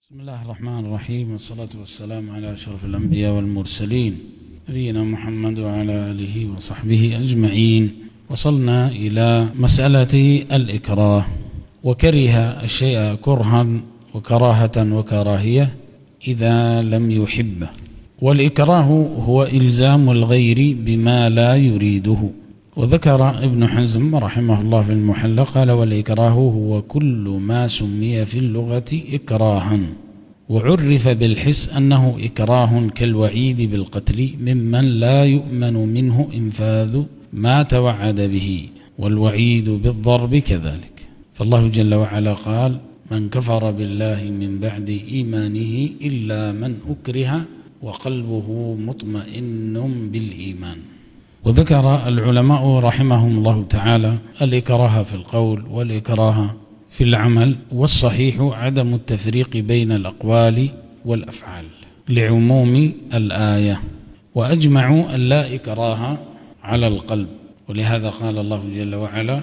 بسم الله الرحمن الرحيم، والصلاة والسلام على أشرف الأنبياء والمرسلين نبينا محمد وعلى آله وصحبه أجمعين. وصلنا إلى مسألة الإكراه، وكره الشيء كرها وكراهة وكراهية إذا لم يحبه. والإكراه هو إلزام الغير بما لا يريده. وذكر ابن حزم رحمه الله في المحلى قال: والإكراه هو كل ما سمي في اللغة إكراها، وعرف بالحس أنه إكراه كالوعيد بالقتل ممن لا يؤمن منه إنفاذ ما توعد به، والوعيد بالضرب كذلك. فالله جل وعلا قال: من كفر بالله من بعد إيمانه إلا من أكره وقلبه مطمئن بالإيمان. وذكر العلماء رحمهم الله تعالى الإكراه في القول والإكراه في العمل، والصحيح عدم التفريق بين الأقوال والأفعال لعموم الآية، وأجمعوا أن لا إكراه على القلب، ولهذا قال الله جل وعلا: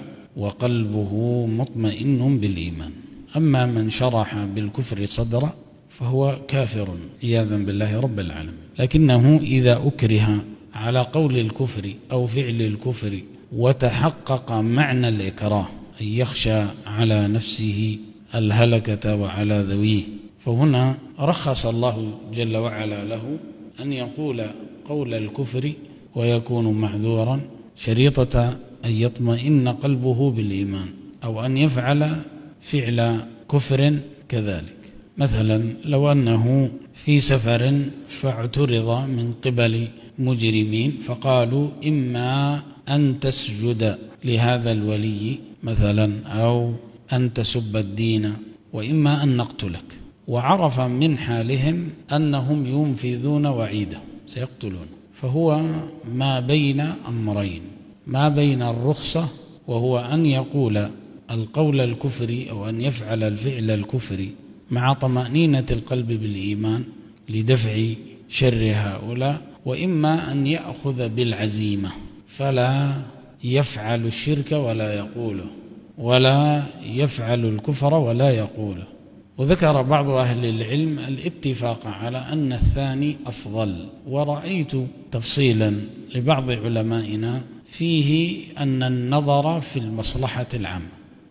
وقلبه مطمئن بالإيمان. أما من شرح بالكفر صدرا فهو كافر عياذا بالله رب العالمين، لكنه إذا أكره على قول الكفر أو فعل الكفر وتحقق معنى الإكراه، أن يخشى على نفسه الهلكة وعلى ذويه، فهنا رخص الله جل وعلا له أن يقول قول الكفر ويكون معذورا شريطة أن يطمئن قلبه بالإيمان، أو أن يفعل فعل كفر كذلك. مثلا لو أنه في سفر فاعترض من قبل مجرمين فقالوا: إما أن تسجد لهذا الولي مثلا، أو أن تسب الدين، وإما أن نقتلك، وعرف من حالهم أنهم ينفذون وعيده سيقتلون، فهو ما بين أمرين، ما بين الرخصة وهو أن يقول القول الكفري أو أن يفعل الفعل الكفري مع طمأنينة القلب بالإيمان لدفع شر هؤلاء، وإما أن يأخذ بالعزيمة فلا يفعل الشرك ولا يقوله، ولا يفعل الكفر ولا يقوله. وذكر بعض أهل العلم الاتفاق على أن الثاني أفضل، ورأيت تفصيلا لبعض علمائنا فيه أن النظر في المصلحة العامة،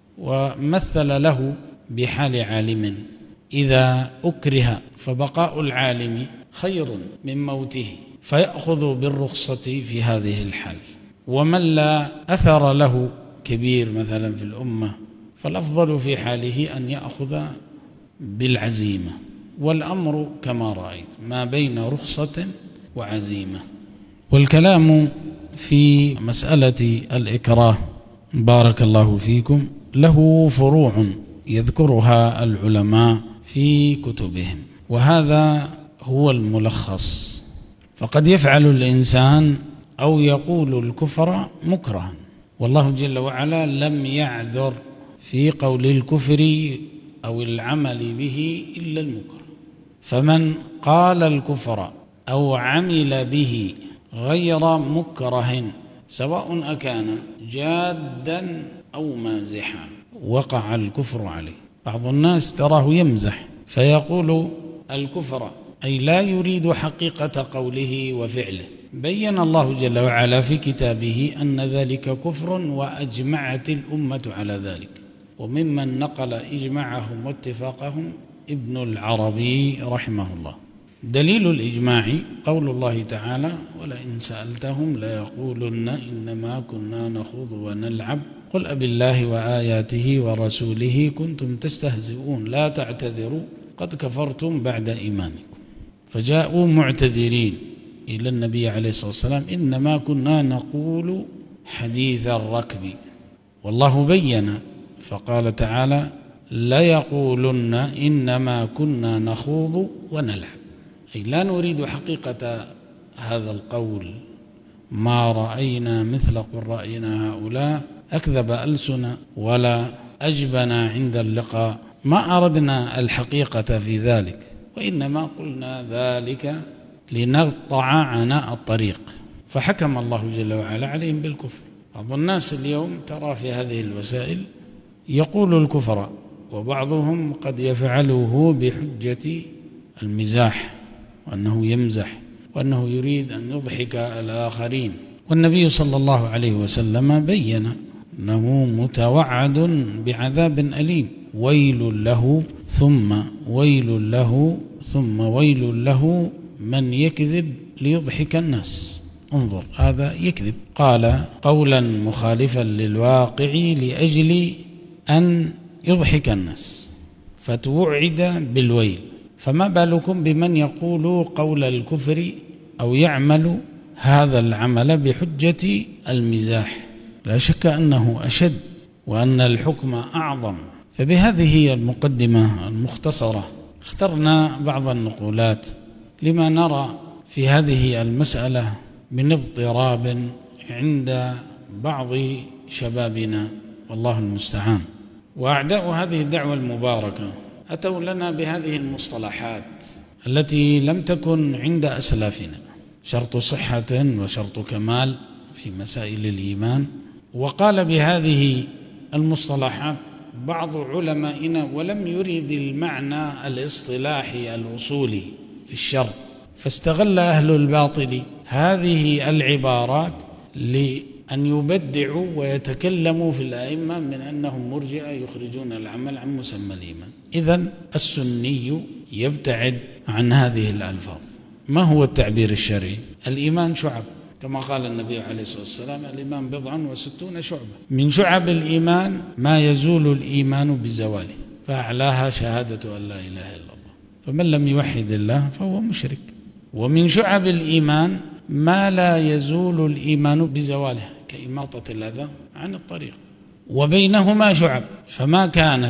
ومثل له بحال عالم إذا أكره فبقاء العالم خير من موته، فيأخذ بالرخصة في هذه الحال. ومن لا أثر له كبير مثلا في الأمة فالأفضل في حاله أن يأخذ بالعزيمة، والأمر كما رأيت ما بين رخصة وعزيمة. والكلام في مسألة الإكراه بارك الله فيكم له فروع يذكرها العلماء في كتبهم، وهذا هو الملخص. فقد يفعل الإنسان أو يقول الكفر مكرها، والله جل وعلا لم يعذر في قول الكفر أو العمل به إلا المكره. فمن قال الكفر أو عمل به غير مكره سواء أكان جادا أو مازحا وقع الكفر عليه. بعض الناس تراه يمزح فيقول الكفر أي لا يريد حقيقة قوله وفعله. بين الله جل وعلا في كتابه أن ذلك كفر، وأجمعت الأمة على ذلك. وممن نقل إجماعهم واتفاقهم ابن العربي رحمه الله. دليل الإجماع قول الله تعالى: ولئن سألتهم ليقولن إنما كنا نخوض ونلعب قل أبالله وآياته ورسوله كنتم تستهزئون لا تعتذروا قد كفرتم بعد إيمانكم. فجاءوا معتذرين إلى النبي عليه الصلاة والسلام: إنما كنا نقول حديث الركب. والله بين فقال تعالى: ليقولن إنما كنا نخوض ونلعب، أي لا نريد حقيقة هذا القول، ما رأينا مثل قرائنا هؤلاء، أكذب ألسنا ولا أجبنا عند اللقاء، ما أردنا الحقيقة في ذلك، وإنما قلنا ذلك لنقطع عناء الطريق. فحكم الله جل وعلا عليهم بالكفر. بعض الناس اليوم ترى في هذه الوسائل يقول الكفر وبعضهم قد يفعله بحجة المزاح، وأنه يمزح، وأنه يريد أن يضحك الآخرين. والنبي صلى الله عليه وسلم بين أنه متوعد بعذاب أليم، ويل له ثم ويل له ثم ويل له من يكذب ليضحك الناس. انظر، هذا يكذب، قال قولا مخالفا للواقع لأجل أن يضحك الناس فتوعد بالويل، فما بالكم بمن يقول قول الكفر أو يعمل هذا العمل بحجة المزاح؟ لا شك أنه أشد وأن الحكم أعظم. فبهذه المقدمة المختصرة اخترنا بعض النقولات لما نرى في هذه المسألة من اضطراب عند بعض شبابنا، والله المستعان. وأعداء هذه الدعوة المباركة أتوا لنا بهذه المصطلحات التي لم تكن عند أسلافنا: شرط صحة وشرط كمال في مسائل الإيمان. وقال بهذه المصطلحات بعض علمائنا ولم يرد المعنى الاصطلاحي الأصولي في الشرط، فاستغل أهل الباطل هذه العبارات لأن يبدعوا ويتكلموا في الأئمة من أنهم مرجئة يخرجون العمل عن مسمى الإيمان. إذن السني يبتعد عن هذه الألفاظ. ما هو التعبير الشرعي؟ الإيمان شعب، كما قال النبي عليه الصلاة والسلام: الإيمان 67 شعبة، من شعب الإيمان ما يزول الإيمان بزواله، فأعلاها شهادة أن لا إله إلا الله، فمن لم يوحد الله فهو مشرك. ومن شعب الإيمان ما لا يزول الإيمان بزواله، كإماطة الأذى عن الطريق. وبينهما شعب، فما كانت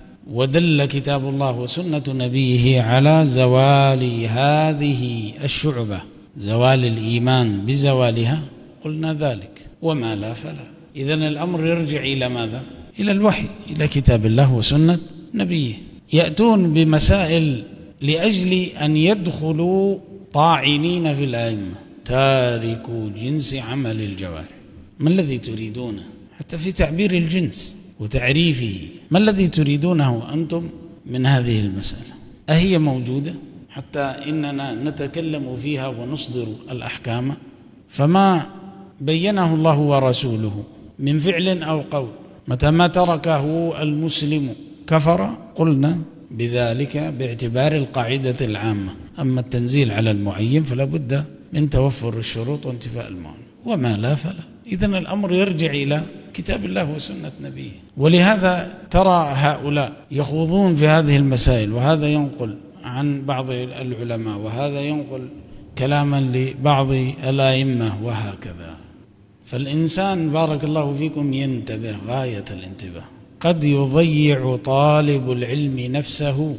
ودل كتاب الله وسنة نبيه على زوال هذه الشعبة، زوال الإيمان بزوالها، قلنا ذلك، وما لا فلا. إذن الأمر يرجع إلى ماذا؟ إلى الوحي، إلى كتاب الله وسنة نبيه. يأتون بمسائل لأجل أن يدخلوا طاعنين في الأئمة، تاركوا جنس عمل الجوارح. ما الذي تريدونه؟ حتى في تعبير الجنس وتعريفه، ما الذي تريدونه أنتم من هذه المسألة؟ أهي موجودة حتى إننا نتكلم فيها ونصدر الأحكام؟ فما بينه الله ورسوله من فعل أو قول متى ما تركه المسلم كفر، قلنا بذلك باعتبار القاعدة العامة. أما التنزيل على المعين فلا بد من توفر الشروط وانتفاء الموانع، وما لا فلا. إذن الأمر يرجع إلى كتاب الله وسنة نبيه. ولهذا ترى هؤلاء يخوضون في هذه المسائل، وهذا ينقل عن بعض العلماء وهذا ينقل كلاما لبعض الأئمة وهكذا. فالإنسان بارك الله فيكم ينتبه غاية الانتباه. قد يضيع طالب العلم نفسه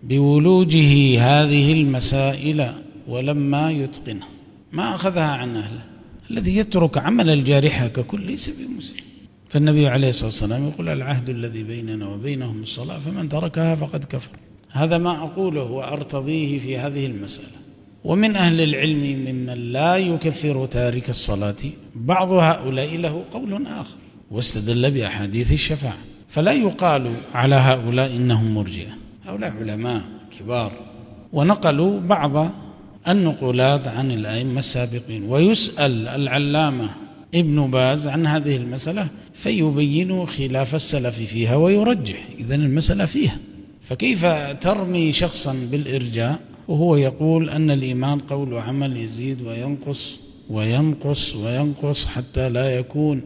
بولوجه هذه المسائل ولما يتقنها ما أخذها عن أهله. الذي يترك عمل الجارحة ككل ليس بمسلم. فالنبي عليه الصلاة والسلام يقول: العهد الذي بيننا وبينهم الصلاة، فمن تركها فقد كفر. هذا ما أقوله وأرتضيه في هذه المسألة. ومن أهل العلم ممن لا يكفر تارك الصلاة بعض هؤلاء له قول آخر، واستدل بأحاديث الشفاعة. فلا يقال على هؤلاء إنهم مرجئة، هؤلاء علماء كبار، ونقلوا بعض النقولات عن الأئمة السابقين. ويسأل العلامة ابن باز عن هذه المسألة فيبين خلاف السلف فيها ويرجح. إذن المسألة فيها، فكيف ترمي شخصا بالإرجاء وهو يقول أن الإيمان قول وعمل يزيد وينقص وينقص وينقص حتى لا يكون؟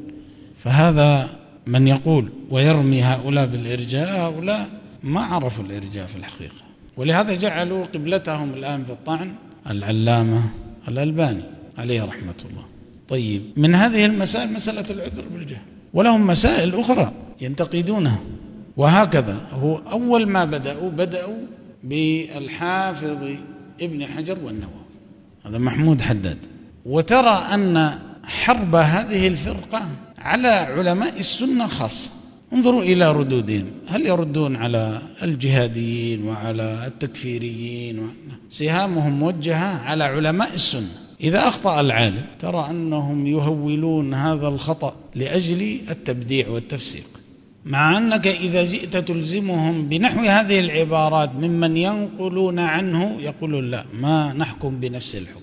فهذا من يقول ويرمي هؤلاء بالإرجاء، هؤلاء ما عرفوا الإرجاء في الحقيقة. ولهذا جعلوا قبلتهم الآن في الطعن العلامة الألباني عليه رحمة الله. طيب، من هذه المسائل مسألة العذر بالجهل، ولهم مسائل أخرى ينتقدونها. وهكذا هو أول ما بدأوا بالحافظ ابن حجر والنووي، هذا محمود حداد. وترى أن حرب هذه الفرقة على علماء السنة خاصة. انظروا إلى ردودهم، هل يردون على الجهاديين وعلى التكفيريين؟ سهامهم موجهة على علماء السنة. إذا أخطأ العالم ترى أنهم يهولون هذا الخطأ لأجل التبديع والتفسيق. مع أنك إذا جئت تلزمهم بنحو هذه العبارات ممن ينقلون عنه يقولون لا، ما نحكم بنفس الحكم،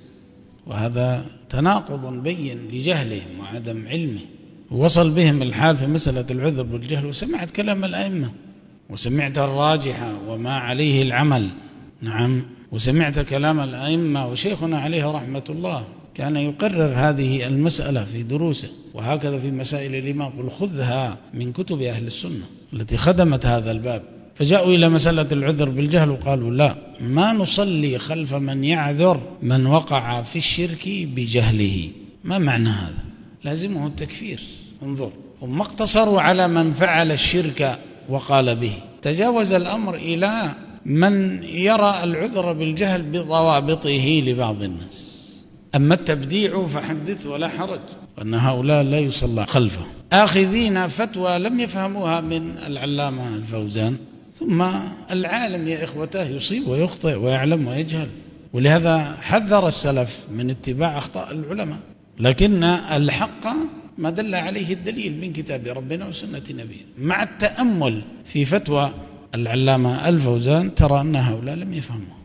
وهذا تناقض بين لجهلهم وعدم علمه. وصل بهم الحال في مسألة العذر بالجهل، وسمعت كلام الأئمة وسمعت الراجحة وما عليه العمل، نعم، وسمعت كلام الأئمة، وشيخنا عليه رحمة الله كان يقرر هذه المسألة في دروسه، وهكذا في مسائل الإمام، قل خذها من كتب أهل السنة التي خدمت هذا الباب. فجاءوا إلى مسألة العذر بالجهل وقالوا لا، ما نصلي خلف من يعذر من وقع في الشرك بجهله. ما معنى هذا؟ لازمه التكفير. انظر، هم اقتصروا على من فعل الشرك وقال به، تجاوز الأمر إلى من يرى العذر بالجهل بضوابطه لبعض الناس. أما التبديع فحدث ولا حرج، وأن هؤلاء لا يصلى خلفه، آخذين فتوى لم يفهموها من العلامة الفوزان. ثم العالم يا إخوته يصيب ويخطئ ويعلم ويجهل، ولهذا حذر السلف من اتباع أخطاء العلماء، لكن الحق ما دل عليه الدليل من كتاب ربنا وسنة نبيه. مع التأمل في فتوى العلامة الفوزان ترى أن هؤلاء لم يفهموا.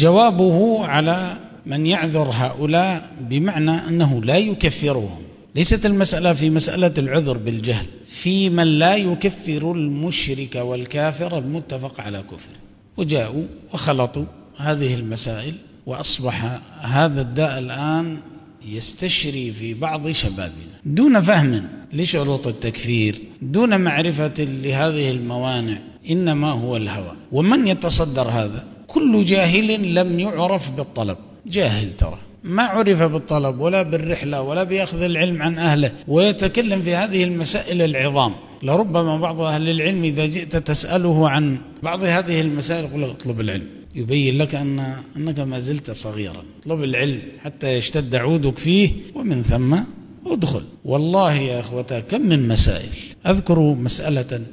فجوابه على من يعذر هؤلاء بمعنى أنه لا يكفرهم. ليست المسألة في مسألة العذر بالجهل، في من لا يكفر المشرك والكافر المتفق على كفر. وجاءوا وخلطوا هذه المسائل، وأصبح هذا الداء الآن يستشري في بعض شبابنا دون فهم لشروط التكفير، دون معرفة لهذه الموانع، إنما هو الهوى. ومن يتصدر هذا؟ كل جاهل لم يعرف بالطلب، جاهل ترى ما عرف بالطلب ولا بالرحلة ولا بيأخذ العلم عن أهله، ويتكلم في هذه المسائل العظام. لربما بعض أهل العلم إذا جئت تسأله عن بعض هذه المسائل يقول لك اطلب العلم، يبين لك أنك ما زلت صغيرا. اطلب العلم حتى يشتد عودك فيه، ومن ثم ادخل. والله يا أخوتا كم من مسائل. أذكر مسألة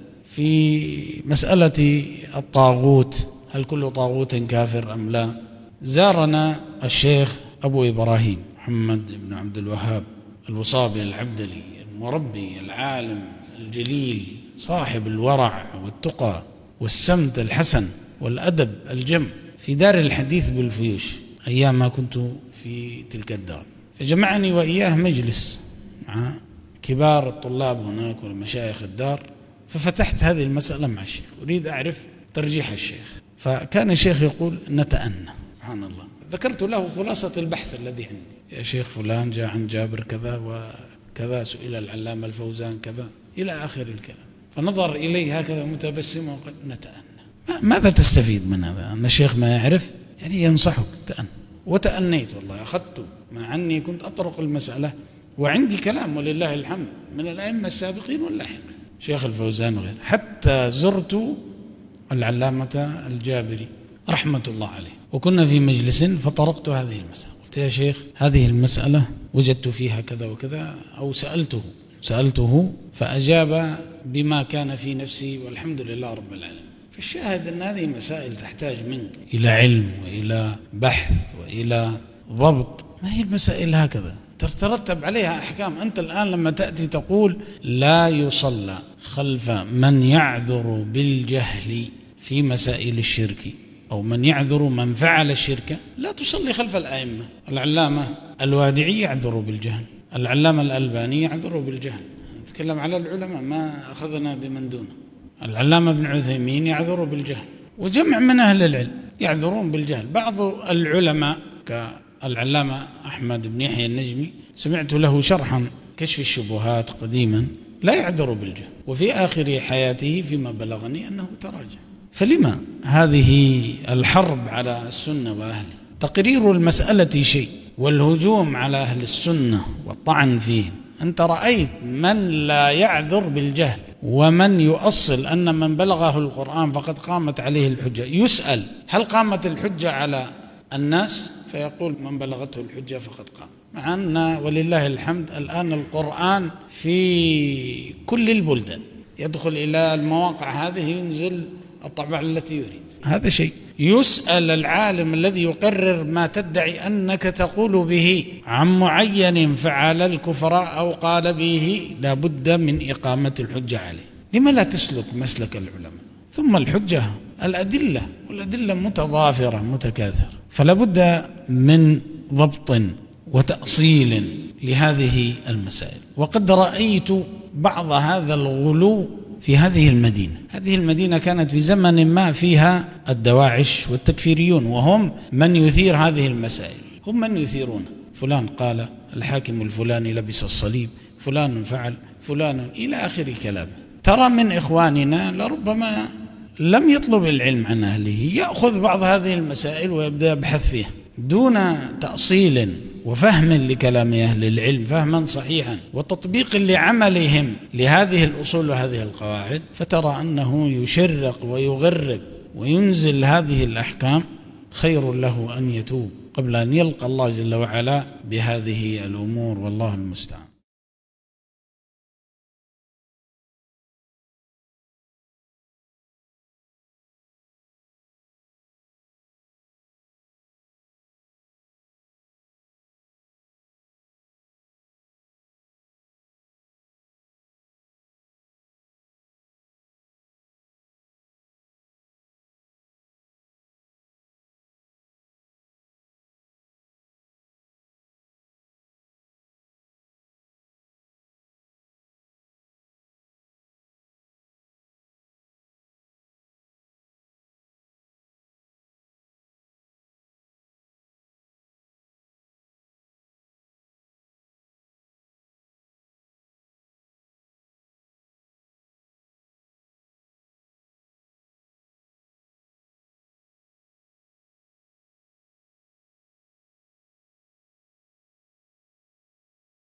في مسألة الطاغوت، هل كل طاغوت كافر أم لا؟ زارنا الشيخ أبو إبراهيم محمد بن عبد الوهاب الوصابي العبدلي، المربي العالم الجليل، صاحب الورع والتقى والسمت الحسن والأدب الجم، في دار الحديث بالفيوش أيام ما كنت في تلك الدار. فجمعني وإياه مجلس مع كبار الطلاب هناك والمشايخ الدار، ففتحت هذه المسألة مع الشيخ، أريد أعرف ترجيح الشيخ. فكان الشيخ يقول نتأنى، سبحان الله. ذكرت له خلاصة البحث الذي عندي، يا شيخ فلان جاء عن جابر كذا وكذا، سئل العلامة الفوزان كذا، إلى آخر الكلام. فنظر إلي هكذا متبسما وقال نتأنى. ماذا تستفيد من هذا؟ أن الشيخ ما يعرف؟ يعني ينصحك تأنى. وتأنيت والله، أخذت مع أني كنت أطرق المسألة وعندي كلام ولله الحمد من الأئمة السابقين واللاحقين، شيخ الفوزان وغيره، حتى زرت العلامة الجابري رحمة الله عليه، وكنا في مجلس فطرقت هذه المسألة، قلت يا شيخ هذه المسألة وجدت فيها كذا وكذا، أو سألته فأجاب بما كان في نفسي، والحمد لله رب العالمين. فالشاهد أن هذه مسائل تحتاج منك إلى علم وإلى بحث وإلى ضبط، ما هي المسائل هكذا تترتب عليها أحكام. أنت الآن لما تأتي تقول لا يصلى خلف من يعذر بالجهل في مسائل الشرك، أو من يعذر من فعل الشرك، لا تصلي خلف الأئمة. العلامة الوادعي يعذر بالجهل، العلامة الألباني يعذر بالجهل، نتكلم على العلماء ما أخذنا بمن دونه. العلامة ابن عثيمين يعذر بالجهل، وجمع من أهل العلم يعذرون بالجهل. بعض العلماء كالعلامة أحمد بن يحيى النجمي سمعت له شرحا كشف الشبهات قديما، لا يعذر بالجهل، وفي آخر حياته فيما بلغني أنه تراجع. فلما هذه الحرب على السنة وأهله؟ تقرير المسألة شيء، والهجوم على أهل السنة والطعن فيهم. أنت رأيت من لا يعذر بالجهل، ومن يؤصل أن من بلغه القرآن فقد قامت عليه الحجة، يسأل هل قامت الحجة على الناس؟ فيقول من بلغته الحجة فقد قام. مع أن ولله الحمد الآن القرآن في كل البلدان، يدخل إلى المواقع هذه ينزل الطبعة التي يريد. هذا شيء يسأل العالم الذي يقرر ما تدعي أنك تقول به عن معين فعل الكفر أو قال به، لا بد من إقامة الحجة عليه. لما لا تسلك مسلك العلماء؟ ثم الحجة الأدلة، والأدلة متضافرة متكاثرة، فلا بد من ضبط وتأصيل لهذه المسائل. وقد رأيت بعض هذا الغلو في هذه المدينة. هذه المدينة كانت في زمن ما فيها الدواعش والتكفيريون، وهم من يثير هذه المسائل، هم من يثيرون. فلان قال الحاكم الفلاني لبس الصليب، فلان فعل، فلان إلى آخر كلام. ترى من إخواننا لربما لم يطلب العلم عن أهله، يأخذ بعض هذه المسائل ويبدأ يبحث فيها دون تأصيل وفهم لكلام أهل العلم فهما صحيحا وتطبيق لعملهم لهذه الأصول وهذه القواعد، فترى أنه يشرق ويغرب وينزل هذه الأحكام. خير له أن يتوب قبل أن يلقى الله جل وعلا بهذه الأمور، والله المستعان.